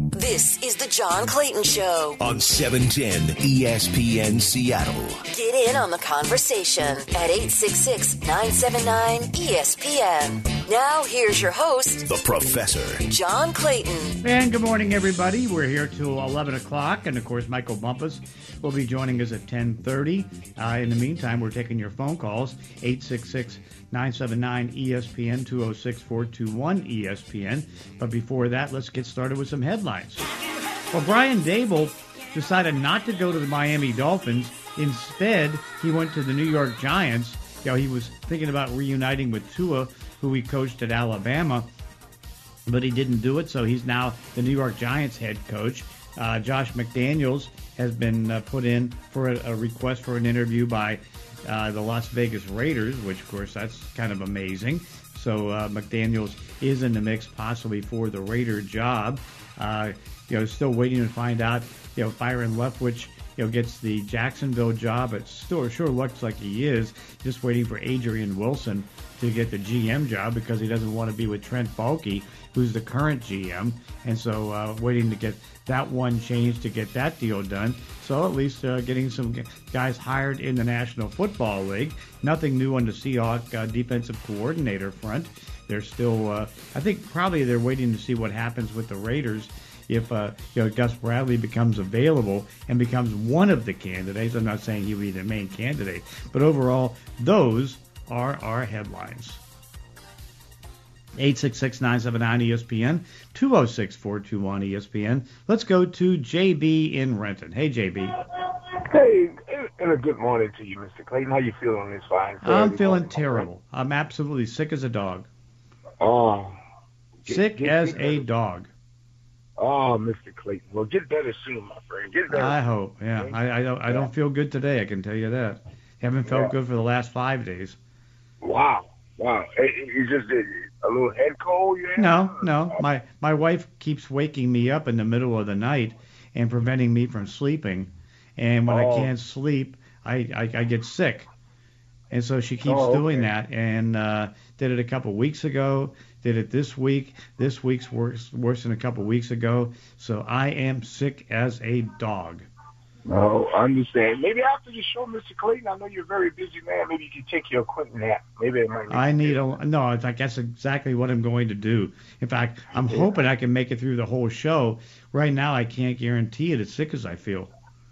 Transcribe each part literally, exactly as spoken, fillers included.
This is the John Clayton Show on seven ten E S P N Seattle. Get in on the conversation at eight six six, nine seven nine, E S P N. Now, here's your host, the Professor, John Clayton. And good morning, everybody. We're here till eleven o'clock, and of course, Michael Bumpus will be joining us at ten thirty. Uh, in the meantime, we're taking your phone calls, eight six six, nine seven nine, E S P N, two oh six, four two one, E S P N. But before that, let's get started with some headlines. Well, Brian Daboll decided not to go to the Miami Dolphins. Instead, he went to the New York Giants. You know, he was thinking about reuniting with Tua, who he coached at Alabama, but he didn't do it, so he's now the New York Giants head coach. Uh, Josh McDaniels has been uh, put in for a, a request for an interview by uh, the Las Vegas Raiders, which, of course, that's kind of amazing. So uh, McDaniels is in the mix possibly for the Raider job. Uh, you know, still waiting to find out, you know, Byron Leftwich, you know, gets the Jacksonville job. It still sure looks like he is. Just waiting for Adrian Wilson to get the G M job because he doesn't want to be with Trent Baalke, who's the current G M. And so uh, waiting to get that one changed to get that deal done. So at least uh, getting some guys hired in the National Football League. Nothing new on the Seahawks uh, defensive coordinator front. They're still, uh, I think probably they're waiting to see what happens with the Raiders if uh, you know, Gus Bradley becomes available and becomes one of the candidates. I'm not saying he'll be the main candidate, but overall, those are our headlines. eight six six, nine seven nine, E S P N, two oh six, four two one, E S P N. Let's go to J B in Renton. Hey, J B. Hey, and a good morning to you, Mister Clayton. How you feeling on this fine? I'm feeling morning, terrible. I'm absolutely sick as a dog. Oh. Get, sick get, as get a dog. Oh, Mister Clayton. Well, get better soon, my friend. Get better. I hope. Yeah. Okay? I, I don't. I don't feel good today. I can tell you that. Haven't felt yeah. good for the last five days. Wow. Wow. You just did a little head cold. You no, no. My my wife keeps waking me up in the middle of the night and preventing me from sleeping. And when oh. I can't sleep, I, I, I get sick. And so she keeps oh, okay. doing that. And uh, did it a couple weeks ago. Did it this week. This week's worse, worse than a couple weeks ago. So I am sick as a dog. No, I understand. Maybe after the show, Mister Clayton, I know you're a very busy man. Maybe you can take your quick nap. Maybe it might. I need a no. In fact, that's exactly what I'm going to do. In fact, I'm yeah. hoping I can make it through the whole show. Right now, I can't guarantee it. As sick as I feel.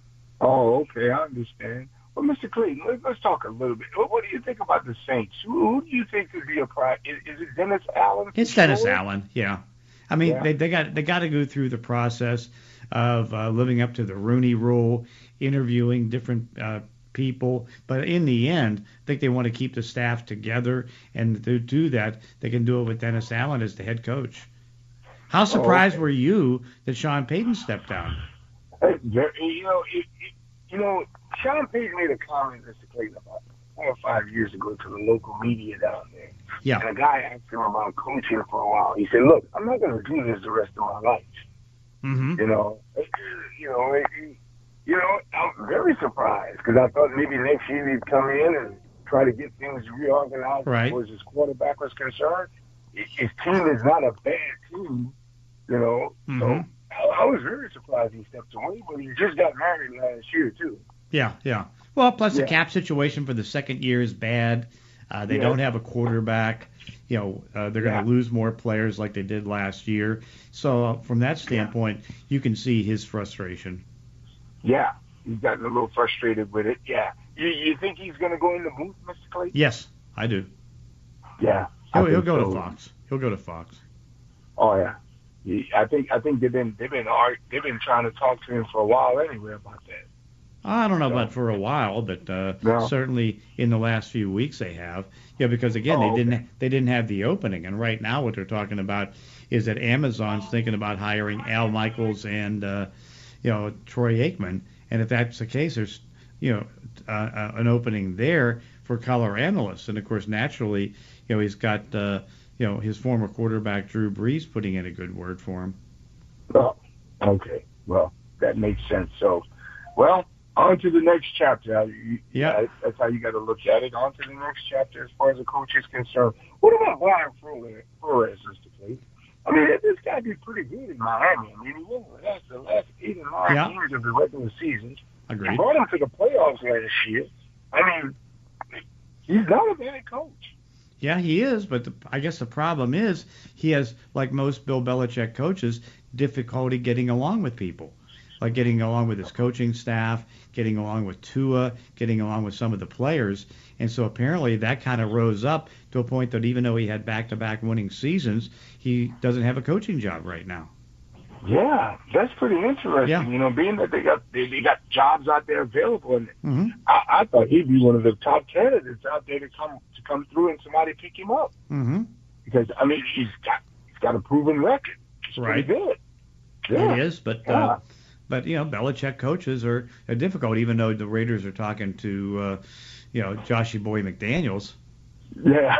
Oh, okay, I understand. Well, Mister Clayton, let's, let's talk a little bit. What, what do you think about the Saints? Who, who do you think could be a prize? Is, is it Dennis Allen? It's Dennis sure? Allen. Yeah. I mean, yeah. they they got they got to go through the process of uh, living up to the Rooney Rule, interviewing different uh, people. But in the end, I think they want to keep the staff together, and to do that, they can do it with Dennis Allen as the head coach. How surprised oh, okay. were you that Sean Payton stepped down? Hey, you know, it, it, you know, Sean Payton made a comment, Mister Clayton, about four or five years ago to the local media down there. Yeah. And a guy asked him about coaching for a while. He said, "Look, I'm not going to do this the rest of my life." Mm-hmm. You know, you know, it, you know, I'm very surprised because I thought maybe next year he'd come in and try to get things reorganized right. as far as his quarterback was concerned. His team is not a bad team, you know. Mm-hmm. So I, I was very surprised he stepped away, but he just got married last year too. Yeah, yeah. Well, plus yeah. the cap situation for the second year is bad. Uh, they yeah. don't have a quarterback. You know, uh, they're going to yeah. lose more players like they did last year. So uh, from that standpoint, yeah. you can see his frustration. Yeah, he's gotten a little frustrated with it. Yeah. You you think he's going to go in the booth, Mister Clayton? Yes, I do. Yeah. He'll, he'll go so. to Fox. He'll go to Fox. Oh yeah. I think I think they've been they've been they've been trying to talk to him for a while anyway about that. I don't know about for a while, but uh, no. certainly in the last few weeks they have. Yeah, because again, oh, they didn't okay. they didn't have the opening, and right now what they're talking about is that Amazon's thinking about hiring Al Michaels and uh, you know Troy Aikman, and if that's the case, there's you know uh, uh, an opening there for color analysts, and of course naturally, you know he's got uh, you know his former quarterback Drew Brees putting in a good word for him. Oh, okay, well that makes sense. So, well. On to the next chapter. Yeah, that's how you got to look at it. On to the next chapter as far as the coach is concerned. What about Brian Flores, Mister Clay? I mean, this got to be pretty good in Miami. I mean, he won the last, the last eight and nine Yeah. games of the regular season. Agreed. He brought him to the playoffs last year. I mean, he's not a bad coach. Yeah, he is, but the, I guess the problem is he has, like most Bill Belichick coaches, difficulty getting along with people, like getting along with his coaching staff, getting along with Tua, getting along with some of the players. And so apparently that kind of rose up to a point that even though he had back-to-back winning seasons, he doesn't have a coaching job right now. Yeah, that's pretty interesting. Yeah. You know, being that they got they, they got jobs out there available, and Mm-hmm. I, I thought he'd be one of the top candidates out there to come to come through and somebody pick him up. Mm-hmm. Because I mean, he's got he's got a proven record. It's Right. pretty good. Yeah. It is, but Yeah. uh, but you know, Belichick coaches are, are difficult. Even though the Raiders are talking to uh, you know Joshy Boy McDaniels. Yeah.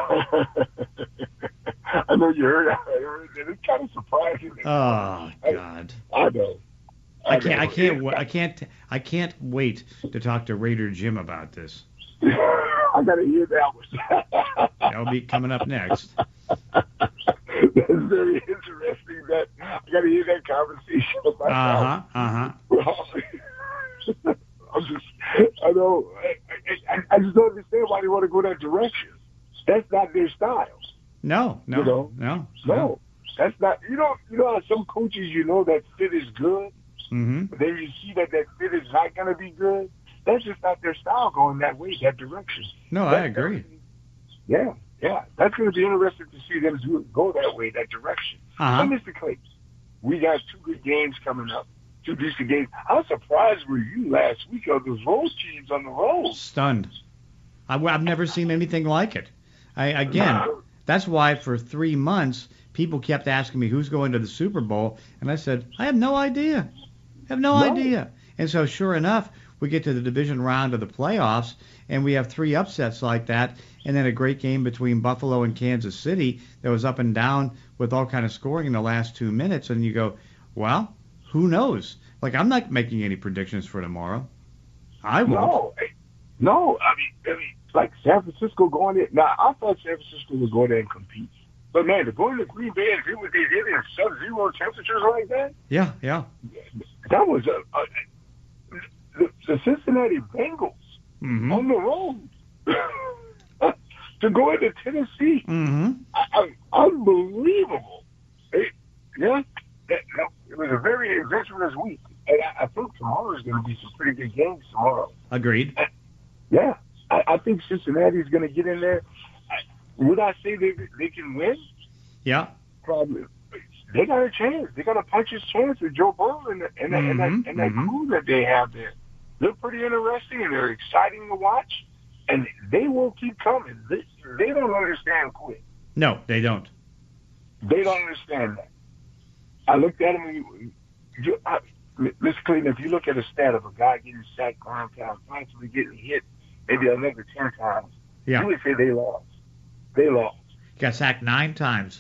I know you heard that. It's kind of surprising. Oh God. I know. I can't. I know. can't. wa- I can't. I can't wait to talk to Raider Jim about this. I gotta hear that one. That'll be coming up next. That's very interesting. That I gotta hear that conversation. Uh huh. Uh huh. I'm just, I know. I, I, I just don't understand why they want to go that direction. That's not their style. No. No. You know? No. No, that's not. You know, you know how some coaches, you know, that fit is good, Mm-hmm. but then you see that that fit is not going to be good. That's just not their style, going that way, that direction. No, I That- agree. Yeah, yeah. That's going to be interesting to see them do, go that way, that direction. Uh-huh. And Mister Clay, we got two good games coming up. Two decent games. How surprised were you last week of those road teams on the road? Stunned. I, I've never seen anything like it. I again. That's why for three months people kept asking me who's going to the Super Bowl, and I said I have no idea. I have no, No. idea. And so sure enough, we get to the division round of the playoffs, and we have three upsets like that, and then a great game between Buffalo and Kansas City that was up and down with all kind of scoring in the last two minutes, and you go, well, who knows? Like, I'm not making any predictions for tomorrow. I won't. No, no. I mean, I mean, like San Francisco going there. Now, I thought San Francisco would go there and compete. But, man, to go into Green Bay and do what they did in sub-zero temperatures like that, Yeah, yeah. that was a, a the, the Cincinnati Bengals Mm-hmm. on the road to go into Tennessee. Mm-hmm. I, I, unbelievable. It, yeah, that, that, it was a very adventurous week. And I, I think tomorrow is going to be some pretty good games tomorrow. Agreed. Yeah, I, I think Cincinnati is going to get in there. I, would I say they they can win? Yeah. Probably. They got a chance. They got a puncher's chance with Joe Burrow and, and, Mhm, and, that, and that mhm. crew that they have there. They're pretty interesting and they're exciting to watch. And they will keep coming. They, they don't understand quit. No, they don't. They don't understand that. I looked at him and you, you, I, Mister Clayton, if you look at a stat of a guy getting sacked nine times, possibly getting hit maybe another ten times, Yeah. you would say they lost. They lost. Got sacked nine times.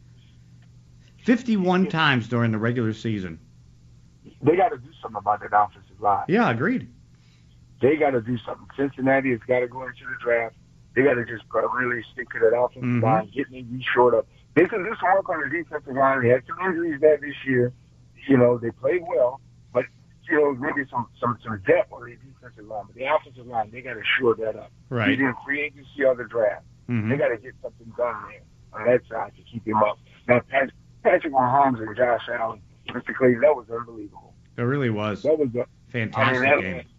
fifty-one times during the regular season. They got to do something about that offensive line. Yeah, agreed. They got to do something. Cincinnati has got to go into the draft. They got to just really stick to that offensive Mhm. line, get maybe short up. They can do some work on the defensive line. They had some injuries there this year. You know, they played well, but, you know, maybe some, some, some depth on the defensive line. But the offensive line, they got to shore that up. Right. Either in free agency or the draft. Mhm. They got to get something done there on that side to keep him up. Now, Patrick, Patrick Mahomes and Josh Allen, Mister Clayton, that was unbelievable. It really was. That was a Fantastic I mean, that, game.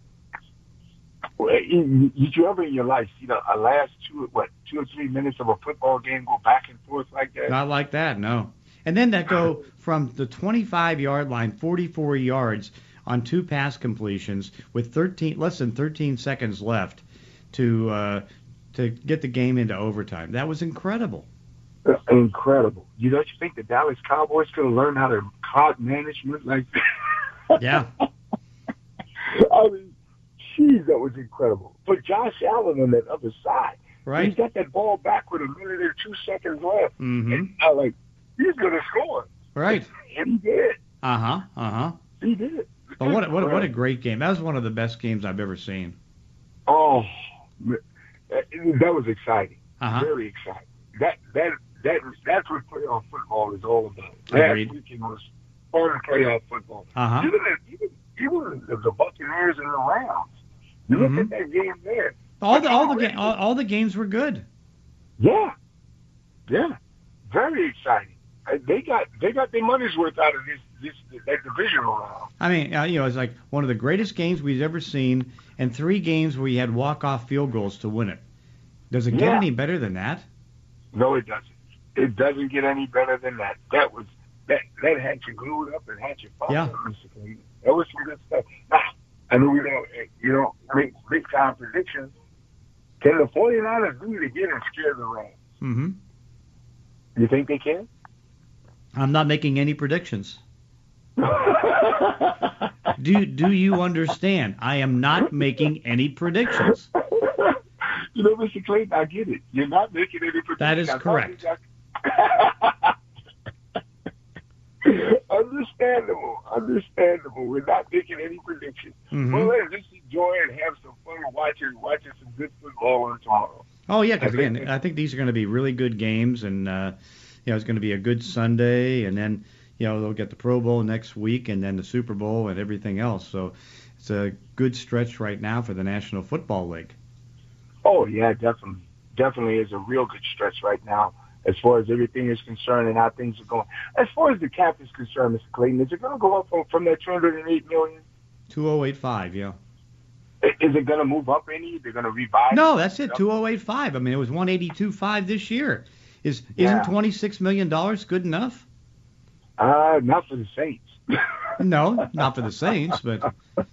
Well, you- Did you ever in your life see the a last two, what, two or three minutes of a football game go back and forth like that? Not like that, no. And then that go from the twenty-five-yard line, forty-four yards on two pass completions with thirteen, less than thirteen seconds left to uh, to get the game into overtime. That was incredible. Uh, Incredible. You don't you think the Dallas Cowboys could have learned how to clock management like that? Yeah. I mean, geez, that was incredible. But Josh Allen on that other side, Right. he's got that ball back with a minute or two seconds left. Mhm. And I like, he's going to score. Right. And he did. Uh huh. Uh huh. He did. But what what what a great game. That was one of the best games I've ever seen. Oh, that was exciting. Uh huh. Very exciting. That that that that's what playoff football is all about. Agreed. Last weekend was fun playoff football. Uh-huh. Even, even, even the, the Buccaneers and the Rams. You Mm-hmm. look at that game there. All the all the ga- all, all the games were good. Yeah, yeah, very exciting. Uh, They got they got their money's worth out of this this that divisional round. I mean, uh, you know, it's like one of the greatest games we've ever seen, and three games where you had walk-off field goals to win it. Does it get Yeah. any better than that? No, it doesn't. It doesn't get any better than that. That was that that had you glued up and had you followed, Yeah. Mister Clayton. That was some good stuff. Now, I know we don't you don't make big time predictions. Can the 49ers do it again and scare the Rams? Mm-hmm. You think they can? I'm not making any predictions. Do do you understand? I am not making any predictions. You know, Mister Clayton, I get it. You're not making any predictions. That is I thought correct. you got- Understandable. Understandable. We're not making any predictions. Mhm. Well, let's just enjoy and have some fun watching watching some good football on tomorrow. Oh yeah, because I think- again, I think these are going to be really good games, and uh, you know, it's going to be a good Sunday, and then you know they'll get the Pro Bowl next week, and then the Super Bowl and everything else. So it's a good stretch right now for the National Football League. Oh yeah, definitely, definitely is a real good stretch right now as far as everything is concerned and how things are going. As far as the cap is concerned, Mister Clayton, is it going to go up from, from that two hundred eight million? two oh eight five, yeah. I- Is it going to move up any? They're going to revise? No, that's it, two oh eight five. I mean, it was one eighty-two five this year. Is Yeah. isn't twenty-six million dollars good enough? Uh, not for the Saints. No, not for the Saints, but The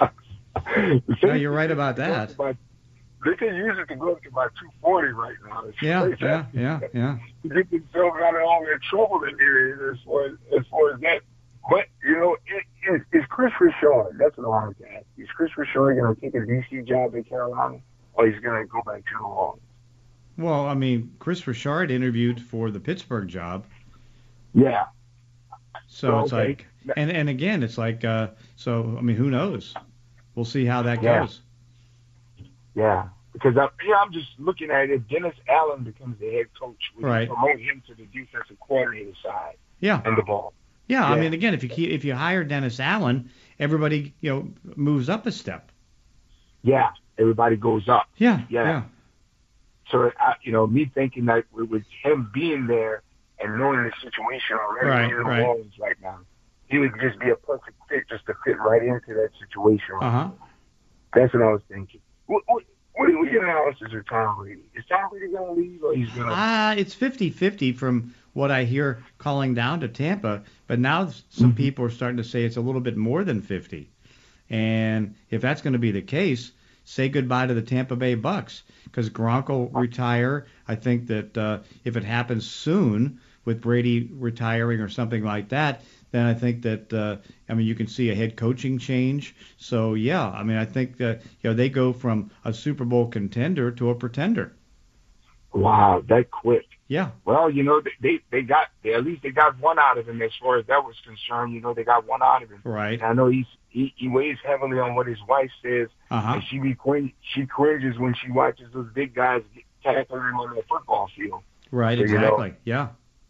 no, Saints- you're right about that. About- They can use it to go up to about two forty right now. It's Yeah, crazy. yeah, yeah, yeah. To get themselves out of all that trouble that they're in as far as, as far as that. But, you know, it, it, is Chris Richard, that's what I wanted to ask. Is Chris Richard going to take a D C job in Carolina, or he's going to go back to New Orleans? Well, I mean, Chris Richard interviewed for the Pittsburgh job. Yeah. So Well, it's okay. like, and and again, it's like, uh, so I mean, who knows? We'll see how that Yeah. goes. Yeah. Because I, yeah, I'm just looking at it. If Dennis Allen becomes the head coach, we Right. promote him to the defensive coordinator side Yeah, and the ball. yeah. I Yeah. mean, again, if you keep, if you hire Dennis Allen, everybody you know moves up a step. Yeah. Everybody goes up. Yeah, Yeah. yeah, So, I, you know, me thinking that with, with him being there and knowing the situation already Right, in New right. Orleans right now, he would just be a perfect fit just to fit right into that situation. uh huh. That's what I was thinking. What, what, what do your analysis of Tom Brady? Is Tom Brady going to leave or he's going to? Ah, it's fifty-fifty from what I hear calling down to Tampa, but now some Mhm. people are starting to say it's a little bit more than fifty. And if that's going to be the case, say goodbye to the Tampa Bay Bucks, because Gronk will retire. I think that uh, if it happens soon with Brady retiring or something like that, then I think that uh, I mean you can see a head coaching change. So yeah, I mean I think that you know they go from a Super Bowl contender to a pretender. Wow, that quick. Yeah. Well, you know, they they got they, at least they got one out of him as far as that was concerned. You know, they got one out of him. Right. And I know he's he, he weighs heavily on what his wife says, Uh-huh. and she be cring- she cringes when she watches those big guys get tackling him on the football field. Right. So, you know, Exactly. Yeah.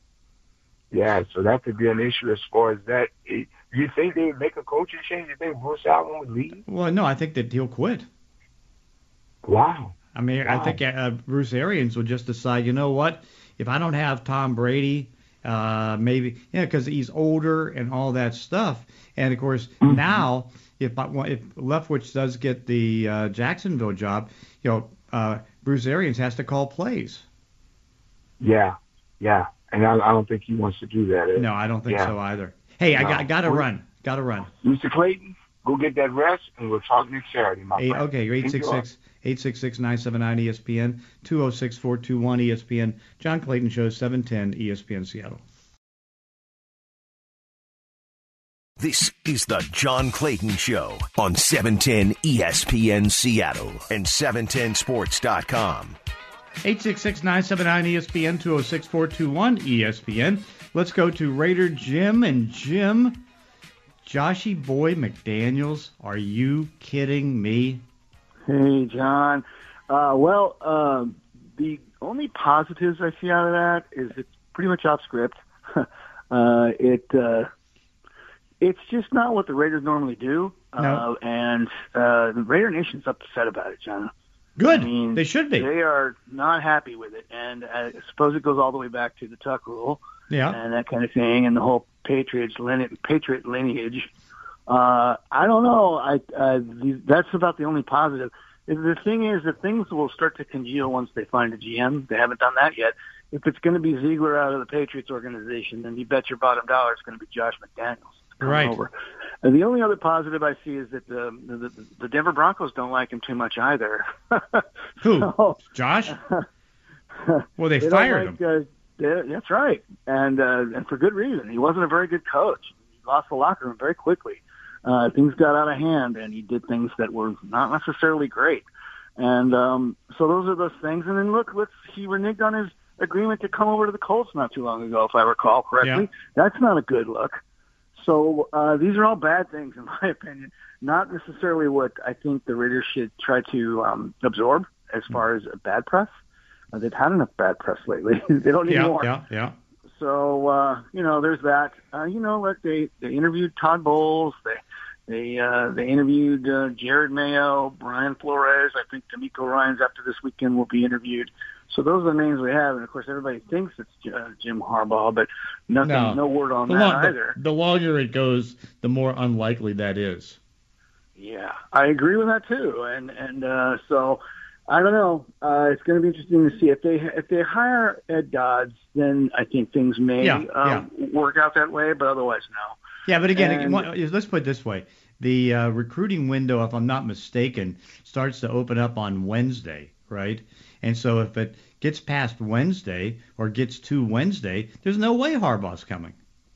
Yeah, so that could be an issue as far as that. It, you think they would make a coaching change? You think Bruce Allen would leave? Well, no, I think that he'll quit. Wow. I mean, Wow. I think uh, Bruce Arians will just decide, you know what? If I don't have Tom Brady, uh, maybe, yeah, because he's older and all that stuff. And of course, Mhm. now if I, if Leftwich does get the uh, Jacksonville job, you know, uh, Bruce Arians has to call plays. Yeah, yeah. And I, I don't think he wants to do that. No, I don't think Yeah. so either. Hey, I No. got I got to We- run. Got to run. Mister Clayton, go get that rest, and we'll talk next Saturday, my Eight, friend. okay, eight six six, eight six six, nine seven nine E S P N, two oh six, four two one E S P N, John Clayton Show, seven ten E S P N Seattle. This is the John Clayton Show on seven ten E S P N Seattle and seven ten sports dot com. eight six six, nine seven nine E S P N, two oh six, four two one E S P N. Let's go to Raider Jim. And Jim, Joshy Boy McDaniels, are you kidding me? Hey, John. Uh, well, um, the only positives I see out of that is it's pretty much off script. uh, it uh, it's just not what the Raiders normally do, no. uh, and uh, the Raider Nation's upset about it, John. Good. I mean, they should be. They are not happy with it, and I suppose it goes all the way back to the Tuck rule, yeah, and that kind of thing, and the whole Patriots line- Patriot lineage. Uh, I don't know. I uh, the, that's about the only positive. The thing is that things will start to congeal once they find a G M. They haven't done that yet. If it's going to be Ziegler out of the Patriots organization, then you bet your bottom dollar it's going to be Josh McDaniels. Right. Over. And the only other positive I see is that the the, the Denver Broncos don't like him too much either. Who? So, Josh? Well, they, they fired like, him. Uh, that's right, and uh, and for good reason. He wasn't a very good coach. He lost the locker room very quickly. Uh, things got out of hand, and he did things that were not necessarily great. And um, so those are those things. And then look, let's he reneged on his agreement to come over to the Colts not too long ago, if I recall correctly. Yeah. That's not a good look. So uh, these are all bad things, in my opinion. Not necessarily what I think the Raiders should try to um, absorb as far as bad press. Uh, they've had enough bad press lately. They don't need yeah, more. Yeah, yeah. So uh, you know, there's that. Uh, you know, like they they interviewed Todd Bowles. They they uh, they interviewed uh, Jared Mayo, Brian Flores. I think D'Amico Ryans after this weekend will be interviewed. So those are the names we have, and of course everybody thinks it's uh, Jim Harbaugh, but nothing, no, no word on the that long, either. The, the longer it goes, the more unlikely that is. Yeah, I agree with that too, and and uh, so I don't know. Uh, it's going to be interesting to see if they if they hire Ed Dodds, then I think things may yeah, um, yeah. work out that way, but otherwise no. Yeah, but again, and, let's put it this way: the uh, recruiting window, if I'm not mistaken, starts to open up on Wednesday, right? And so if it gets past Wednesday or gets to Wednesday, there's no way Harbaugh's coming.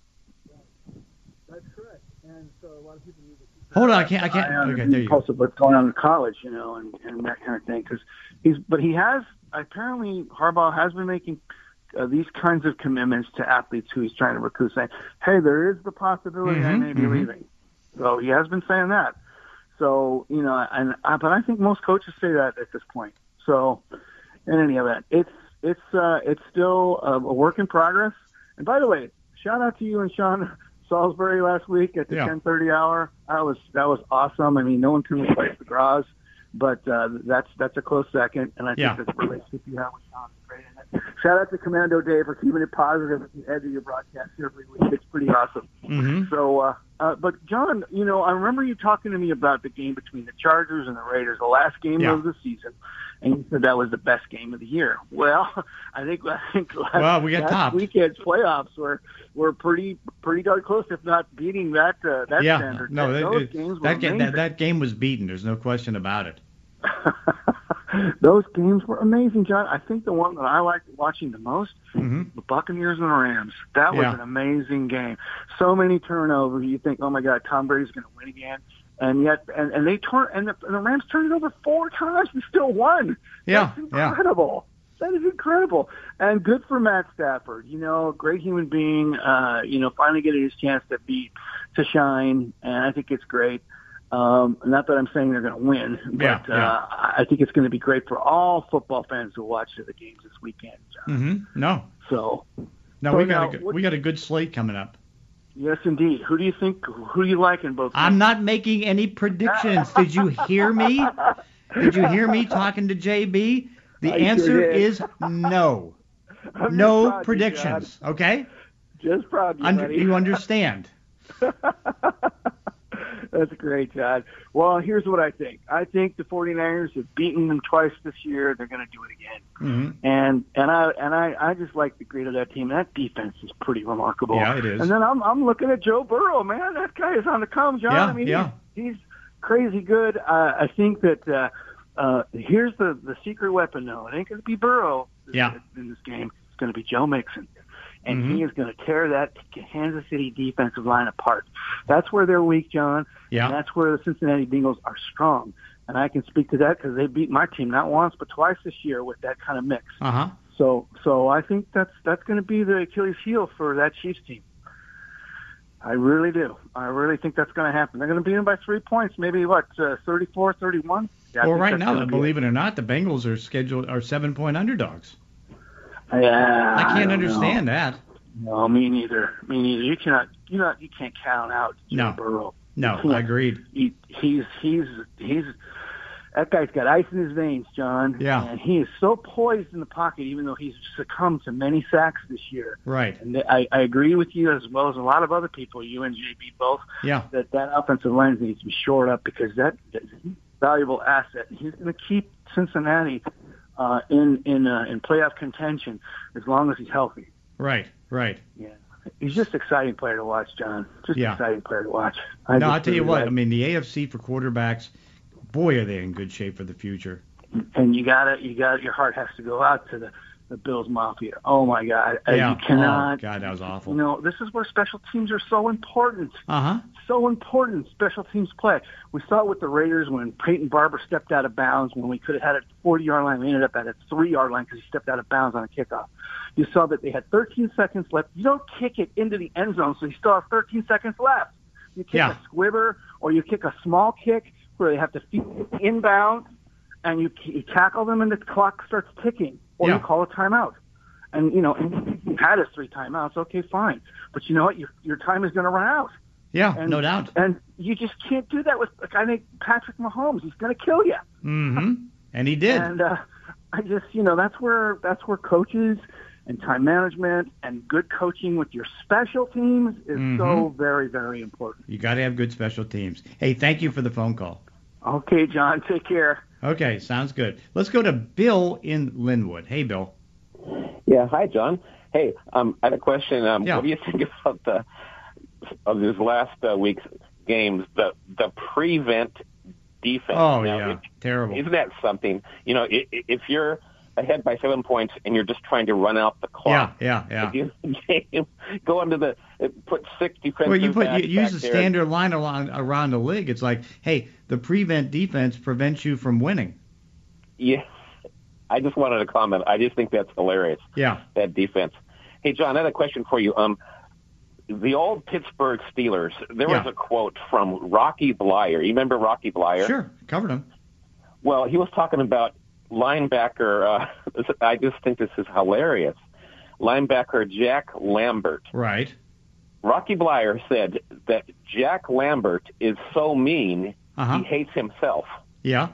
That's correct. And so a lot of people need to. Hold on, I can't. I can't. I okay, there you go. What's going on in college, you know, and, and that kind of thing. Because he's, but he has apparently Harbaugh has been making uh, these kinds of commitments to athletes who he's trying to recruit, saying, "Hey, there is the possibility mm-hmm, I may be mm-hmm. leaving." So he has been saying that. So you know, and uh, but I think most coaches say that at this point. So. In any event, it's it's uh, it's still a, a work in progress. And by the way, shout out to you and Sean Salisbury last week at the ten thirty hour. That was that was awesome. I mean, no one can replace the Graz, but uh, that's that's a close second. And I think yeah. that the relationship you have with Sean is great. And shout out to Commando Dave for keeping it positive at the edge of your broadcast every week. It's pretty awesome. Mm-hmm. So, uh, uh, but John, you know, I remember you talking to me about the game between the Chargers and the Raiders, the last game yeah. of the season. And you said that was the best game of the year. Well, I think I think last, well, we got last topped. weekend's playoffs were were pretty pretty darn close, if not beating that uh, that yeah. standard. No, that, it, those it, games were that, game, amazing. that that game was beaten. There's no question about it. Those games were amazing, John. I think the one that I liked watching the most, mm-hmm. the Buccaneers and the Rams. That was yeah. an amazing game. So many turnovers. You think, oh my God, Tom Brady's going to win again. And yet, and, and they turn, and the, and the Rams turned it over four times and still won. Yeah, That's incredible. Yeah. That is incredible. And good for Matt Stafford. You know, great human being. Uh, you know, finally getting his chance to be, to shine. And I think it's great. Um, not that I'm saying they're going to win, but yeah, yeah. Uh, I think it's going to be great for all football fans who watch the games this weekend. Mm-hmm. No. So. No, so we got now, a good, what, we got a good slate coming up. Yes, indeed. Who do you think? Who do you like in both? I'm not making any predictions. Did you hear me? Did you hear me talking to J B? The I answer sure is no. I'm no just predictions. You, okay? Just proud of you, Under, buddy. you understand? That's great, John. Well, here's what I think. I think the 49ers have beaten them twice this year. They're going to do it again. Mm-hmm. And and I and I, I just like the grit of that team. That defense is pretty remarkable. Yeah, it is. And then I'm I'm looking at Joe Burrow, man. That guy is on the come, John. Yeah, I mean, yeah. he's, he's crazy good. Uh, I think that uh, uh, here's the, the secret weapon, though. It ain't going to be Burrow yeah. in this game. It's going to be Joe Mixon. And mm-hmm. he is going to tear that Kansas City defensive line apart. That's where they're weak, John. Yeah. And that's where the Cincinnati Bengals are strong. And I can speak to that because they beat my team not once but twice this year with that kind of mix. Uh-huh. So so I think that's that's going to be the Achilles heel for that Chiefs team. I really do. I really think that's going to happen. They're going to beat them by three points, maybe, what, uh, thirty-four, thirty-one? Yeah, well, right now, believe it or not, the Bengals are scheduled are seven-point underdogs. Yeah, I can't I understand know. that. No, me neither. Me neither. You cannot. You not. You can't count out Joe No. Burrow. No, I agreed. He, he's he's he's that guy's got ice in his veins, John. Yeah. And he is so poised in the pocket, even though he's succumbed to many sacks this year. Right. And I, I agree with you as well as a lot of other people, you and J B both. Yeah. That that offensive line needs to be shored up because that that's a valuable asset. He's going to keep Cincinnati uh, in in uh, in playoff contention as long as he's healthy. Right. Right. Yeah. He's just an exciting player to watch, John. Just Yeah. an exciting player to watch. I No, just I'll tell you really what. like- I mean, the A F C for quarterbacks, boy, are they in good shape for the future. And you gotta, you got your heart has to go out to the, the Bills Mafia. Oh my God, Uh, Yeah. you cannot. Oh, God, that was awful. You know, this is where special teams are so important. Uh huh. So important, special teams play. We saw it with the Raiders when Peyton Barber stepped out of bounds when we could have had it forty-yard line. We ended up at a three-yard line because he stepped out of bounds on a kickoff. You saw that they had thirteen seconds left. You don't kick it into the end zone, so you still have thirteen seconds left. You kick Yeah. a squibber or you kick a small kick where they have to feed it inbound, and you, you tackle them and the clock starts ticking, or Yeah. you call a timeout. And, you know, and you had his three timeouts, okay, fine. But you know what? Your, your time is going to run out. Yeah, And, no doubt. And you just can't do that with a guy named Patrick Mahomes. He's going to kill you. Mm-hmm. And he did. And uh, I just, you know, that's where that's where coaches and time management and good coaching with your special teams is Mm-hmm. so very, very important. You got to have good special teams. Hey, thank you for the phone call. Okay, John, take care. Okay, sounds good. Let's go to Bill in Linwood. Hey, Bill. Yeah, hi, John. Hey, um, I had a question. Um, Yeah. What do you think about the of this last uh, week's games, the the prevent defense? Oh, Now, yeah, it- terrible. Isn't that something? You know, i- i- if you're ahead by seven points and you're just trying to run out the clock, Yeah, yeah, yeah. if you game, go into the put six defensive Well, you put backs you use back the there. standard line around, around the league. It's like, hey, the prevent defense prevents you from winning. Yeah, I just wanted to comment. I just think that's hilarious. Yeah. That defense. Hey, John, I had a question for you. Um, the old Pittsburgh Steelers, there was Yeah. a quote from Rocky Blyer. You remember Rocky Blyer? Sure, covered him. Well, he was talking about linebacker. Uh, I just think this is hilarious. Linebacker Jack Lambert. Right. Rocky Blyer said that Jack Lambert is so mean Uh-huh. he hates himself. Yeah,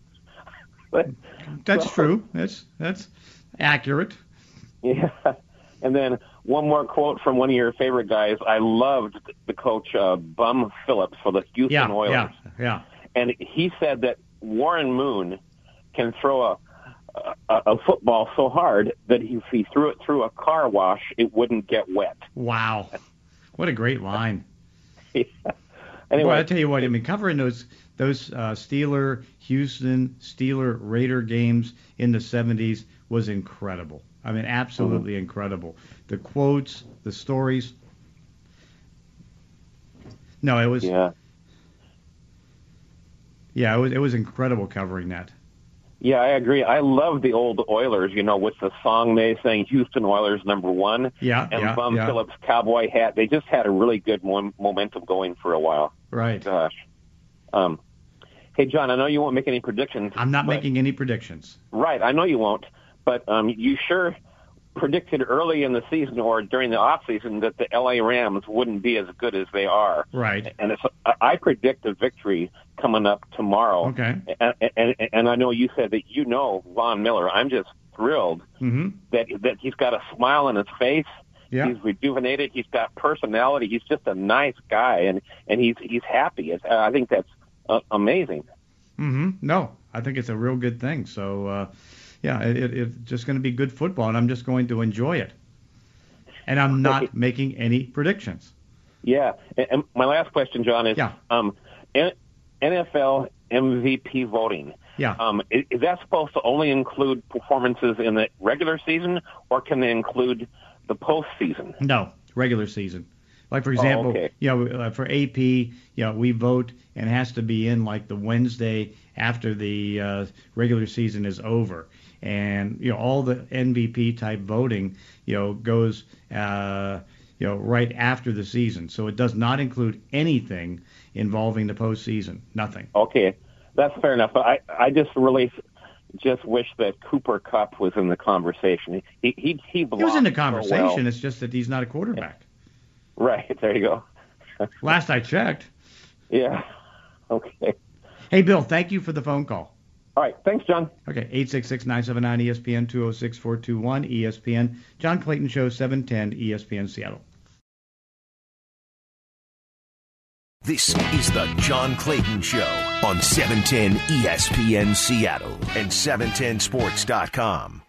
But, that's so- true. That's that's accurate. Yeah. And then one more quote from one of your favorite guys. I loved the coach, uh, Bum Phillips, for the Houston Yeah, Oilers. yeah, yeah. And he said that Warren Moon can throw a, a, a football so hard that if he threw it through a car wash, it wouldn't get wet. Wow, what a great line. Anyway, Boy, I tell you what, I mean, covering those those uh, Steeler, Houston, Steeler, Raider games in the seventies was incredible. I mean, absolutely Mm-hmm. incredible. The quotes, the stories. No, it was yeah, yeah. it was it was incredible covering that. Yeah, I agree. I love the old Oilers, you know, with the song they sang, Houston Oilers number one, Yeah, and yeah, Bum yeah. Phillips cowboy hat. They just had a really good mo- momentum going for a while. Right. Gosh. Um, hey, John, I know you won't make any predictions. I'm not but- making any predictions. Right, I know you won't, but um, you sure predicted early in the season or during the off season that the L A Rams wouldn't be as good as they are. Right. And it's, I predict a victory coming up tomorrow. Okay. And, and, and I know you said that you know Von Miller. I'm just thrilled Mm-hmm. that that he's got a smile on his face. Yeah. He's rejuvenated. He's got personality. He's just a nice guy, and and he's he's happy. It's, I think that's uh, amazing. Mm-hmm. No, I think it's a real good thing. So, uh, yeah, it, it, it's just going to be good football, and I'm just going to enjoy it. And I'm not making any predictions. Yeah. And, and my last question, John, is Yeah. um, N- N F L M V P voting. Yeah. Um, is, is that supposed to only include performances in the regular season, or can they include the postseason? No, regular season. Like, for example, okay. you know, uh, for A P, you know, we vote and it has to be in like the Wednesday after the uh, regular season is over. And, you know, all the M V P type voting, you know, goes, uh, you know, right after the season. So it does not include anything involving the postseason. Nothing. Okay, that's fair enough. I I just really just wish that Cooper Kupp was in the conversation. He he he, he was in the conversation. So well. It's just that he's not a quarterback. Right. There you go. Last I checked. Yeah. Okay. Hey, Bill, thank you for the phone call. All right. Thanks, John. Okay, eight six six, nine seven nine, E S P N, two oh six, four two one, E S P N. John Clayton Show, seven ten, E S P N Seattle. This is the John Clayton Show on seven ten E S P N Seattle and seven ten sports dot com.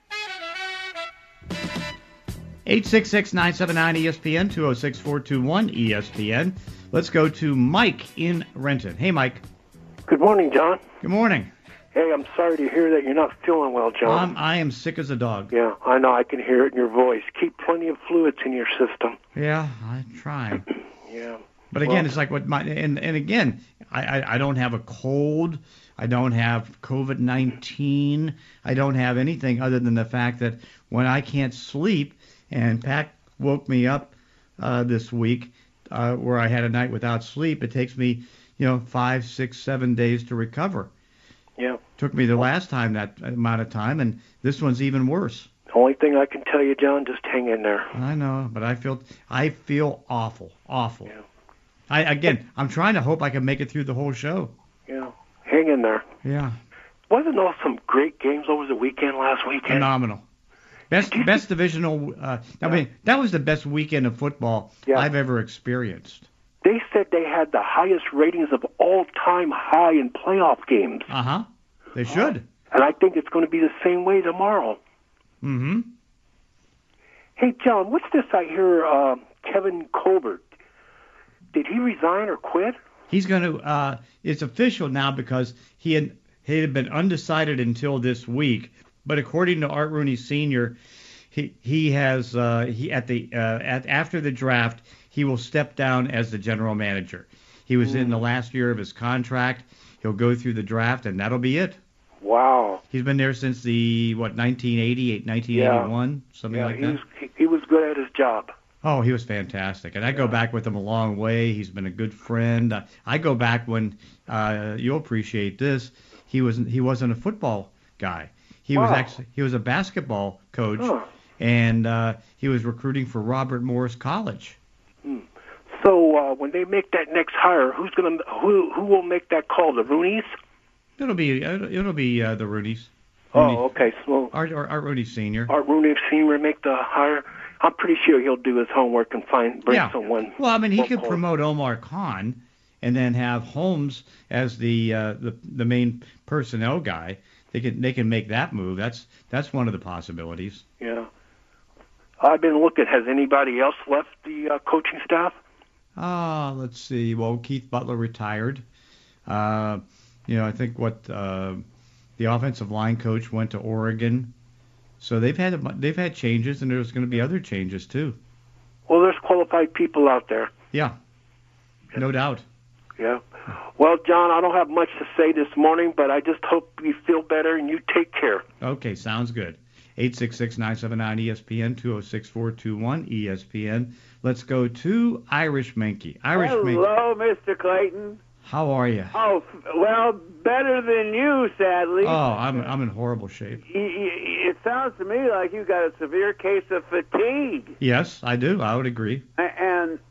eight six six, nine seven nine, E S P N, two oh six, four two one, E S P N. Let's go to Mike in Renton. Hey, Mike. Good morning, John. Good morning. Hey, I'm sorry to hear that you're not feeling well, John. Um, I am sick as a dog. Yeah, I know. I can hear it in your voice. Keep plenty of fluids in your system. Yeah, I try. Yeah. But again, well, it's like what my and and again, I, I I don't have a cold. I don't have COVID nineteen. I don't have anything other than the fact that when I can't sleep, and Pat woke me up uh, this week uh, where I had a night without sleep, it takes me, you know, five, six, seven days to recover. Yeah. Took me the last time that amount of time, and this one's even worse. The only thing I can tell you, John, just hang in there. I know, but I feel I feel awful, awful. Yeah. I again, I'm trying to hope I can make it through the whole show. Yeah. Hang in there. Yeah. Wasn't there some great games over the weekend last weekend? Phenomenal. Best best divisional. Uh, I mean, that was the best weekend of football Yeah. I've ever experienced. They said they had the highest ratings of all-time high in playoff games. Uh huh. They should. And I think it's going to be the same way tomorrow. Mm-hmm. Hey, John, what's this I hear uh, Kevin Colbert? Did he resign or quit? He's going to. Uh, it's official now because he had he had been undecided until this week. But according to Art Rooney Senior, he he has uh, he at the uh, at after the draft he will step down as the general manager. He was mm. in the last year of his contract. He'll go through the draft and that'll be it. Wow. He's been there since the what nineteen eighty-eight, nineteen eighty-one, yeah. something yeah, like he that. Was, he, he was good at his job. Oh, he was fantastic, and I yeah. go back with him a long way. He's been a good friend. Uh, I go back when uh, you'll appreciate this. He was he wasn't a football guy. He wow. was actually he was a basketball coach, huh. and uh, he was recruiting for Robert Morris College. Hmm. So uh, when they make that next hire, who's gonna who who will make that call? The Rooneys? It'll be it'll be uh, the Rooneys. Rooney. Oh, okay. So Art, Art, Art Rooney Senior. Art Rooney Senior make the hire. I'm pretty sure he'll do his homework and find bring yeah. someone. Well, I mean, he could home. promote Omar Khan and then have Holmes as the uh, the the main personnel guy. They can they can make that move. That's that's one of the possibilities. Yeah. I've been looking. Has anybody else left the uh, coaching staff? Ah, uh, let's see. Well, Keith Butler retired. Uh, you know, I think what uh, the offensive line coach went to Oregon. So they've had they've had changes, and there's going to be other changes too. Well, there's qualified people out there. Yeah, no doubt. Yeah. Well, John, I don't have much to say this morning, but I just hope you feel better and you take care. Okay, sounds good. eight six six, nine seven nine, E S P N, two oh six, four two one, E S P N. Let's go to Irish Mankey. Irish Hello, Mankey. Hello, Mister Clayton. How are you? Oh, well, better than you, sadly. Oh, I'm I'm in horrible shape. It sounds to me like you got a severe case of fatigue. Yes, I do. I would agree. And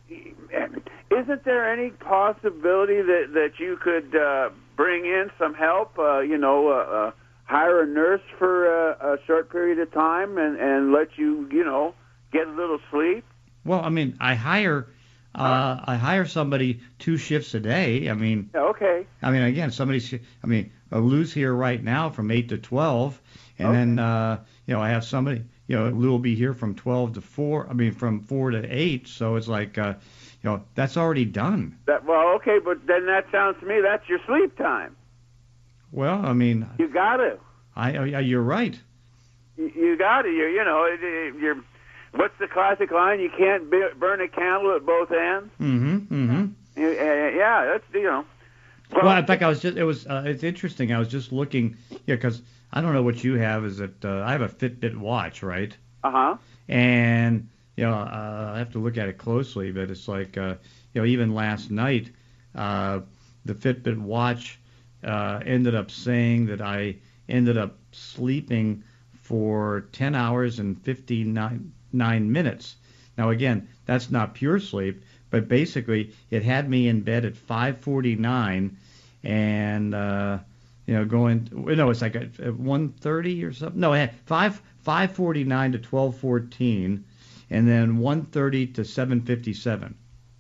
isn't there any possibility that, that you could uh, bring in some help, uh, you know, uh, uh, hire a nurse for a, a short period of time and, and let you, you know, get a little sleep? Well, I mean, I hire... Uh, I hire somebody two shifts a day. I mean, okay. I mean, again, somebody's. I mean, Lou's here right now from eight to twelve, and okay. then uh, you know I have somebody. You know, Lou will be here from twelve to four. I mean, from four to eight. So it's like, uh, you know, that's already done. That well, okay, but then that sounds to me that's your sleep time. Well, I mean, you got to. I, I you're right. You, you got to. You you know, it, it, you're. What's the classic line? You can't be, burn a candle at both ends. Mm-hmm. Mm-hmm. Yeah, yeah that's you know. Well, well in fact, I was just. It was. Uh, it's interesting. I was just looking. Yeah, because I don't know what you have. Is that uh, I have a Fitbit watch, right? Uh huh. And you know, uh, I have to look at it closely, but it's like uh, you know, even last night, uh, the Fitbit watch uh, ended up saying that I ended up sleeping for ten hours and fifty-nine nine minutes. Now, again, that's not pure sleep, but basically it had me in bed at five forty-nine and, uh, you know, going, no, it's like at, at one thirty or something. No, it had five, five forty-nine to twelve fourteen, and then one thirty to seven fifty-seven.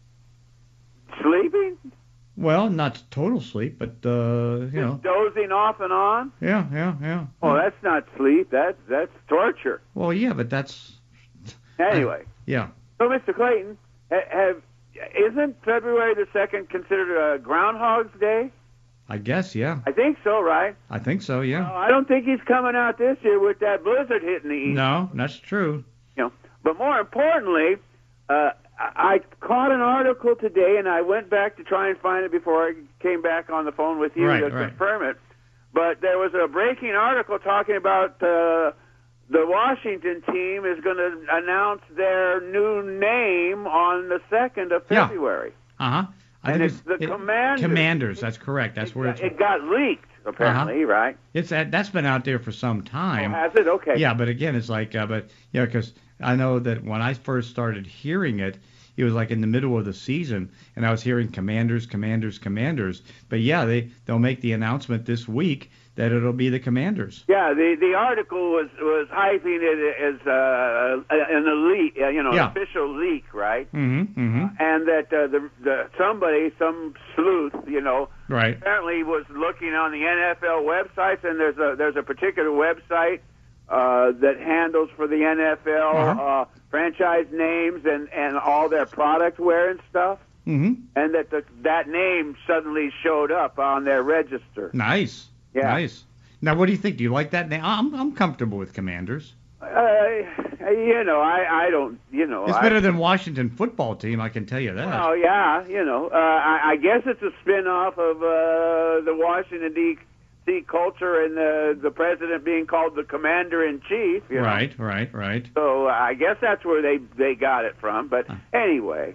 Sleeping? Well, not total sleep, but, uh, you Just know. dozing off and on? Yeah, yeah, yeah. Oh, that's not sleep. That's, that's torture. Well, yeah, but that's... Anyway. Yeah. So, Mister Clayton, ha- have isn't February the second considered a Groundhog's Day? I guess, yeah. I think so, right? I think so, yeah. No, I don't think he's coming out this year with that blizzard hitting the east. No, that's true. You know, but more importantly, uh, I I caught an article today, and I went back to try and find it before I came back on the phone with you Right, to right. confirm it. But there was a breaking article talking about uh, the Washington team is going to announce their new name on the second of Yeah. February. Uh-huh. I And think it's the it- Commanders. Commanders, that's correct. That's it, where it's... it got leaked, apparently, Uh-huh. right? It's that that's been out there for some time. Oh, has it? Okay. Yeah, but again, it's like, uh, but yeah, because I know that when I first started hearing it, it was like in the middle of the season, and I was hearing Commanders, Commanders, Commanders. But yeah, they they'll make the announcement this week that it'll be the Commanders. Yeah, the the article was was hyping it as uh, an elite, uh, you know, Yeah. an official leak, right? Mm-hmm. Mm-hmm. And that uh, the the somebody, some sleuth, you know, Right. apparently was looking on the N F L websites, and there's a there's a particular website uh, that handles for the N F L Uh-huh. uh, franchise names and and all their product wear and stuff, Mm-hmm. and that the, that name suddenly showed up on their register. Nice. Yeah. Nice. Now, what do you think? Do you like that name? I'm I'm comfortable with Commanders. Uh, you know, I, I don't, you know. It's I, better than Washington football team, I can tell you that. Oh, yeah, you know. Uh, I, I guess it's a spin-off of uh, the Washington, D C culture and the, the president being called the commander-in-chief. You know? Right, right, right. So I guess that's where they, they got it from. But anyway,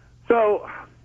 so,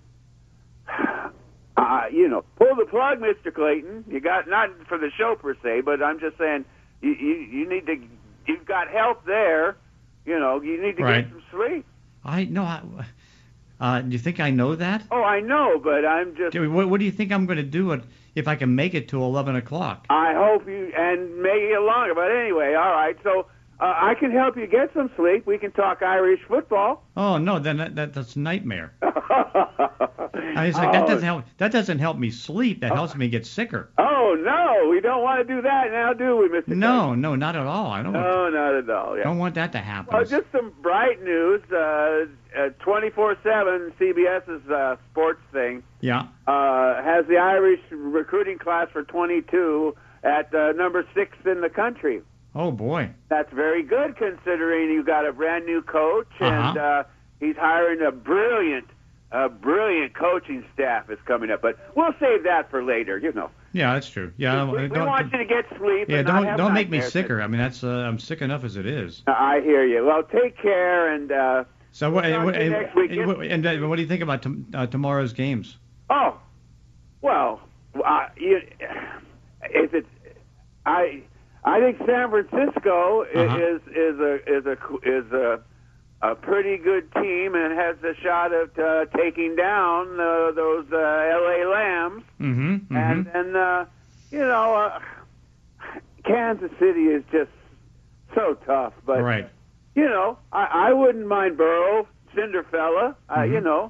uh, you know, pull the plug, Mister Clayton. You got, not for the show per se, but I'm just saying you, you, you need to, you've got help there. You know, you need to Right. get some sleep. I no. I, uh, do you think I know that? Oh, I know, but I'm just. Joey, What, what do you think I'm going to do it if I can make it to eleven o'clock? I hope you, and maybe longer, but anyway, all right. So uh, I can help you get some sleep. We can talk Irish football. Oh no, then that, that that's a nightmare. I was like, that Oh. doesn't help. That doesn't help me sleep. That helps me get sicker. Oh, no, we don't want to do that now, do we, Mister No, no, not at all. I don't. Clayton? Want, No, not at all. Yeah. don't want that to happen. Well, just some bright news. Uh, uh, twenty-four seven, CBS's uh, sports thing, yeah. uh, has the Irish recruiting class for twenty-two at uh, number six in the country. Oh boy. That's very good considering you got a brand new coach and Uh-huh. uh, he's hiring a brilliant, a brilliant coaching staff is coming up. But we'll save that for later. You know, Yeah, that's true. Yeah. we, we don't, want you to get sleep. yeah, and not don't have don't make me nightmares. sicker. I mean, that's uh, I'm sick enough as it is. I hear you. Well, take care and. Uh, So what? Talk And, to you and, next week. and, what- and, uh, what do you think about tom uh, tomorrow's games? Oh, well, uh, you, if it's, I, I think San Francisco i- Uh-huh. is is a is a is a a pretty good team and has a shot at uh, taking down uh, those uh, L A Lambs, Mm-hmm. mm-hmm. and then uh, you know, uh, Kansas City is just so tough, but Right. you know, I, I wouldn't mind Burrow, Cinderfella. Uh, Mhm. You know,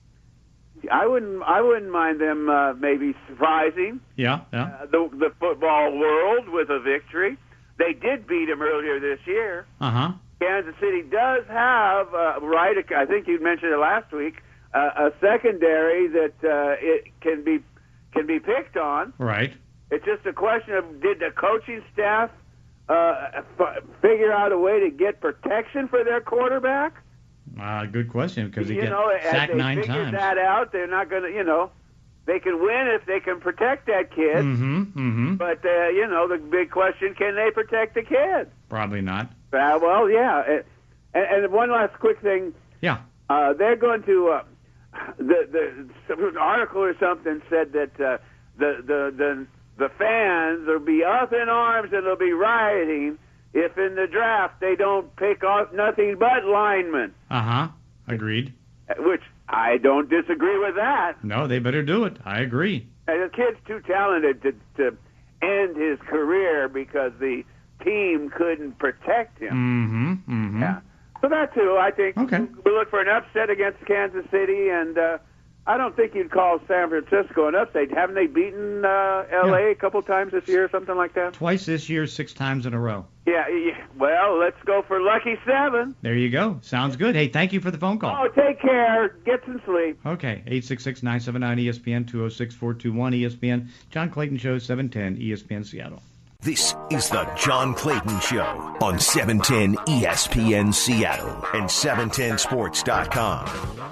I wouldn't. I wouldn't mind them uh, maybe surprising Yeah. Yeah. uh, the the football world with a victory. They did beat them earlier this year. Uh huh. Kansas City does have uh, right. I think you mentioned it last week. Uh, a secondary that uh, it can be can be picked on. Right. It's just a question of did the coaching staff uh, f- figure out a way to get protection for their quarterback? Uh, good question because he you gets know, as sacked they nine figure times. that out, they're not going to, you know, they can win if they can protect that kid. Mm-hmm. Mm-hmm. But, uh, you know, the big question, can they protect the kid? Probably not. Uh, well, yeah. And, and one last quick thing. Yeah. Uh, they're going to, uh, the, the, an article or something said that uh, the, the, the the fans will be up in arms and they'll be rioting if in the draft they don't pick off nothing but linemen. Uh-huh. Agreed. Which I don't disagree with that. No, they better do it. I agree. And the kid's too talented to, to end his career because the team couldn't protect him. Mm-hmm. Mm-hmm. Yeah. So that, too, I think okay. we look for an upset against Kansas City, and uh, I don't think you'd call San Francisco an upset. Haven't they beaten uh, L A yeah. a couple times this year or something like that? Twice this year, six times in a row. Yeah, yeah. Well, let's go for lucky seven. There you go. Sounds good. Hey, thank you for the phone call. Oh, take care. Get some sleep. Okay. eight six six, nine seven nine, E S P N, two oh six, four two one, E S P N. John Clayton Show, seven ten, E S P N Seattle. This is the John Clayton Show on seven ten E S P N Seattle and seven ten sports dot com.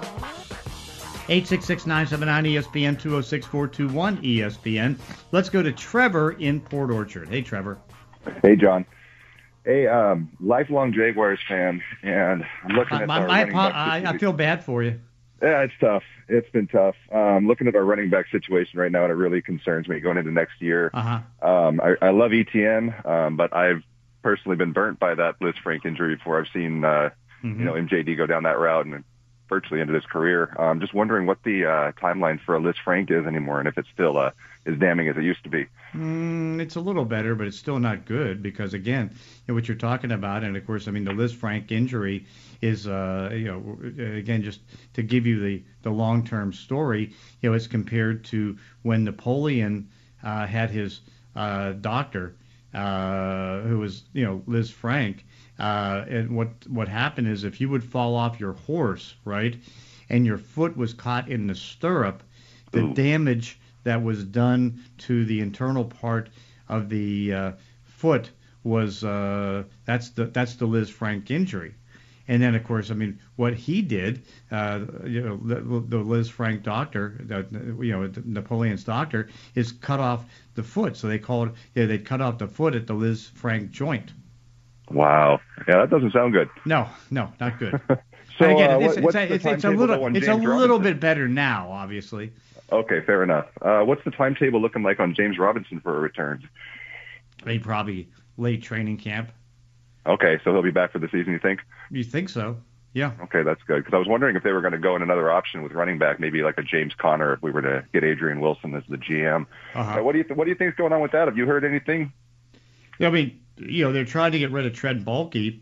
eight six six, nine seven nine, E S P N, two oh six, four two one, E S P N. Let's go to Trevor in Port Orchard. Hey, Trevor. Hey, John. Hey, um, lifelong Jaguars fan, and I'm looking at my, our my, running back I, I feel bad for you. Yeah, it's tough. It's been tough. Um, looking at our running back situation right now, and it really concerns me going into next year. Uh-huh. Um, I, I love E T N, um, but I've personally been burnt by that Liz Frank injury before. I've seen, uh, mm-hmm. you know, M J D go down that route and virtually ended his career. I'm um, just wondering what the uh, timeline for a Liz Frank is anymore, and if it's still uh, as damning as it used to be. Mm, it's a little better, but it's still not good because, again, you know, what you're talking about, and of course, I mean, the Liz Frank injury is, uh, you know, again, just to give you the, the long-term story, you know, it's compared to when Napoleon uh, had his uh, doctor, uh, who was, you know, Liz Frank. Uh, and what what happened is if you would fall off your horse, right, and your foot was caught in the stirrup, the Ooh. damage that was done to the internal part of the uh, foot was uh, that's the that's the Liz Frank injury. And then, of course, I mean, what he did, uh, you know, the, the Liz Frank doctor, the, you know, Napoleon's doctor, is cut off the foot. So they called, yeah, they cut off the foot at the Liz Frank joint. Wow. Yeah, that doesn't sound good. No, no, not good. so again, uh, it's, what's it's, the it's, it's a timetable little, on it's James a Robinson? little bit better now, obviously. Okay, fair enough. Uh, what's the timetable looking like on James Robinson for a return? They probably late training camp. Okay, so he'll be back for the season, you think? You think so? Yeah. Okay, that's good. Because I was wondering if they were going to go in another option with running back, maybe like a James Conner, if we were to get Adrian Wilson as the G M. Uh-huh. Uh, what do you th- What do you think is going on with that? Have you heard anything? Yeah, I mean, you know, they're trying to get rid of Trent Baalke,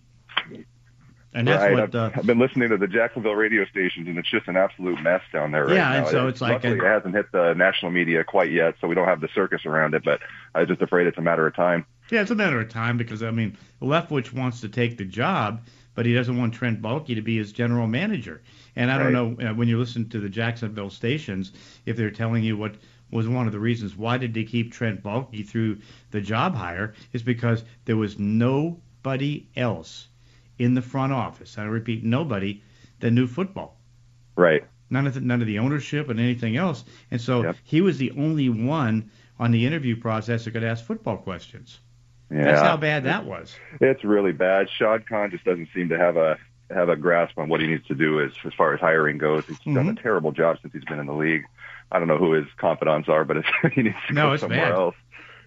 and that's right. what. I've, Uh, I've been listening to the Jacksonville radio stations, and it's just an absolute mess down there right yeah, now. and so it, it's like luckily a, it hasn't hit the national media quite yet, so we don't have the circus around it. But I'm just afraid it's a matter of time. Yeah, it's a matter of time because I mean, Leftwich wants to take the job, but he doesn't want Trent Baalke to be his general manager. And I don't Right. know uh, when you listen to the Jacksonville stations if they're telling you what was one of the reasons why did they keep Trent Baalke through the job hire is because there was nobody else in the front office. I repeat, nobody that knew football. Right. None of the, none of the ownership and anything else. And so Yep. he was the only one on the interview process that could ask football questions. Yeah. That's how bad that was. It's really bad. Shad Khan just doesn't seem to have a have a grasp on what he needs to do as as far as hiring goes. He's Mm-hmm. done a terrible job since he's been in the league. I don't know who his confidants are, but it's, he needs to No, go it's somewhere bad. else.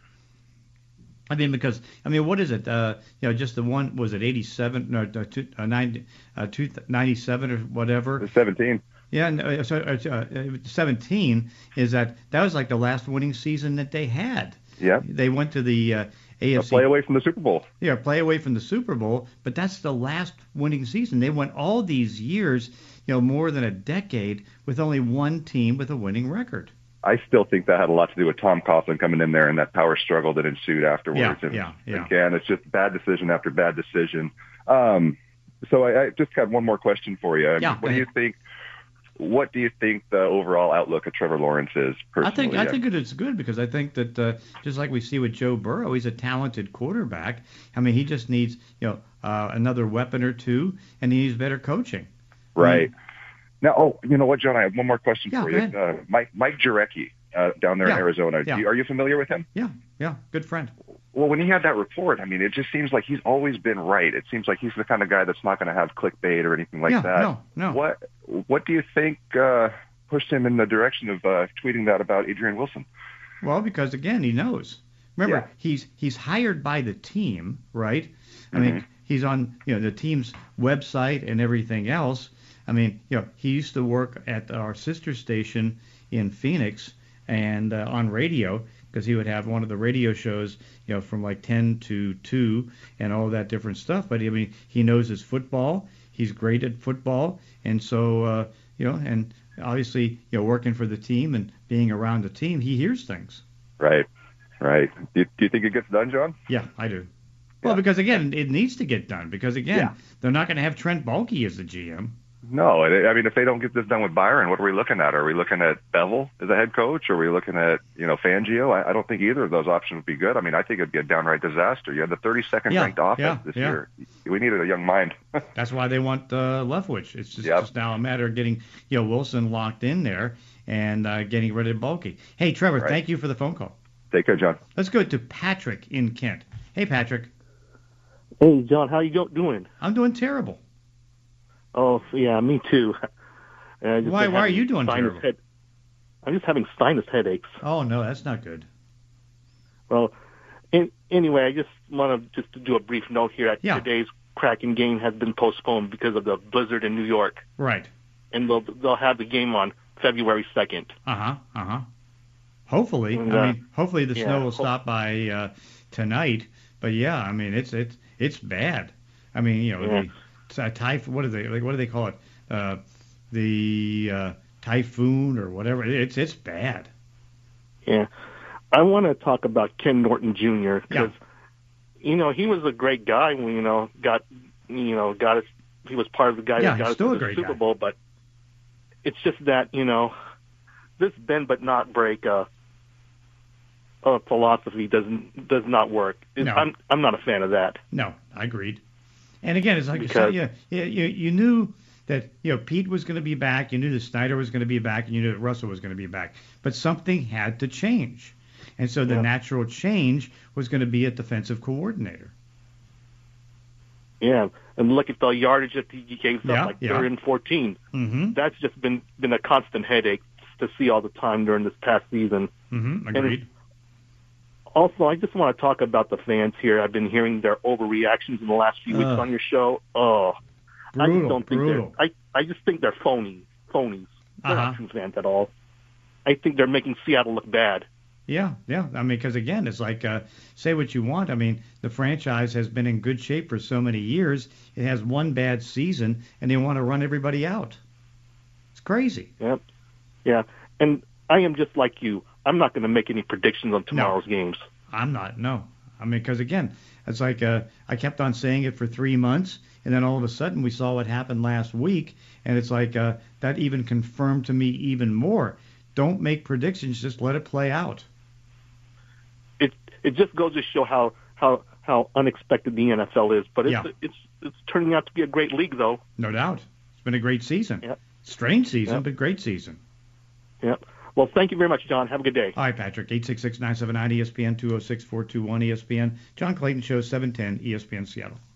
I mean, because I mean, what is it? Uh, you know, just the one was it eighty-seven, no, uh, two, uh, ninety, uh, two, ninety-seven or whatever. It's seventeen. Yeah, no, so uh, uh, seventeen is that that was like the last winning season that they had. Yeah. They went to the uh, A A F C. play away from the Super Bowl. Yeah, play away from the Super Bowl, but that's the last winning season. They went all these years, you know, more than a decade with only one team with a winning record. I still think that had a lot to do with Tom Coughlin coming in there and that power struggle that ensued afterwards. Yeah, and yeah, yeah. Again, it's just bad decision after bad decision. Um, so I, I just got one more question for you. I mean, Yeah, what do you think? What do you think the overall outlook of Trevor Lawrence is? Personally, I think I think it is good because I think that uh, just like we see with Joe Burrow, he's a talented quarterback. I mean, he just needs you know uh, another weapon or two, and he needs better coaching. Right. I mean, Now, oh, you know what, John? I have one more question Yeah, for go you. ahead. Uh, Mike Mike Jurecki uh, down there Yeah, in Arizona. yeah. Do you, are you familiar with him? Yeah, yeah, good friend. Well, when he had that report, I mean, it just seems like he's always been right. It seems like he's the kind of guy that's not going to have clickbait or anything like Yeah, that. no, no. What What do you think uh, pushed him in the direction of uh, tweeting that about Adrian Wilson? Well, because again, he knows. Remember, Yeah. he's he's hired by the team, right? I Mhm. mean, he's on you know the team's website and everything else. I mean, you know, he used to work at our sister station in Phoenix and uh, on radio because he would have one of the radio shows, you know, from like ten to two and all that different stuff. But I mean, he knows his football. He's great at football, and so uh, you know, and obviously, you know, working for the team and being around the team, he hears things. Right, right. Do you, do you think it gets done, John? Yeah, I do. Well, because again, it needs to get done. Because again, Yeah. they're not going to have Trent Baalke as the G M. No, I mean, if they don't get this done with Byron, what are we looking at? Are we looking at Bevel as a head coach? Are we looking at, you know, Fangio? I, I don't think either of those options would be good. I mean, I think it'd be a downright disaster. You had the thirty-second Yeah, ranked offense yeah, this yeah. year. We needed a young mind. That's why they want uh, Leftwich. It's just, Yep. just now a matter of getting you know Wilson locked in there and uh, getting rid of Baalke. Hey, Trevor, Right. thank you for the phone call. Take care, John. Let's go to Patrick in Kent. Hey, Patrick. Hey, John, how you go- doing? I'm doing terrible. Oh, yeah, me too. Uh, just Why? been Why are having you doing sinus terrible? Head- I'm just having sinus headaches. Oh no, that's not good. Well, in, anyway, I just want to just to do a brief note here. That Yeah. Today's Kraken game has been postponed because of the blizzard in New York, Right. and they'll they'll have the game on February second. Uh huh. Uh huh. Hopefully, And, I uh, mean, hopefully the yeah, snow will ho- stop by uh, tonight. But yeah, I mean, it's it's it's bad. I mean, you know, Yeah. the it's a typh- What do they like? What do they call it? Uh, the uh, typhoon or whatever. It's it's bad. Yeah, I want to talk about Ken Norton Junior because Yeah. you know he was a great guy when you know got you know got us. He was part of the guy Yeah, that got he's us still to a the great Super guy. Bowl, but it's just that you know this bend but not break uh, uh, philosophy doesn't does not work. It, No. I'm I'm not a fan of that. No, I agreed. And again, it's like you said, Because- you, you you knew that you know Pete was going to be back, you knew that Snyder was going to be back, and you knew that Russell was going to be back. But something had to change, and so the Yeah. natural change was going to be a defensive coordinator. Yeah, and look at the yardage that he gave up, Yeah, like yeah. third and fourteen. Mm-hmm. That's just been been a constant headache to see all the time during this past season. Mm-hmm. And Agreed. Also, I just want to talk about the fans here. I've been hearing their overreactions in the last few weeks Ugh. on your show. Oh, I Brutal, just don't think brutal. they're. I I just think they're phony, phonies. They're Uh-huh. not true fans at all. I think they're making Seattle look bad. Yeah, yeah. I mean, because again, it's like uh, say what you want. I mean, the franchise has been in good shape for so many years. It has one bad season, and they want to run everybody out. It's crazy. Yep. Yeah, and I am just like you. I'm not going to make any predictions on tomorrow's games. I'm not. No. I mean, because again, it's like uh, I kept on saying it for three months, and then all of a sudden we saw what happened last week, and it's like uh, that even confirmed to me even more. Don't make predictions. Just let it play out. It it just goes to show how how how unexpected the N F L is. But it's Yeah. it's it's turning out to be a great league, though. No doubt. It's been a great season. Yep. Strange season, Yep. but great season. Yep. Well, thank you very much, John. Have a good day. All right, Patrick. eight six six, nine seven nine, E S P N, two oh six, four two one, E S P N. John Clayton Show, seven ten, E S P N Seattle.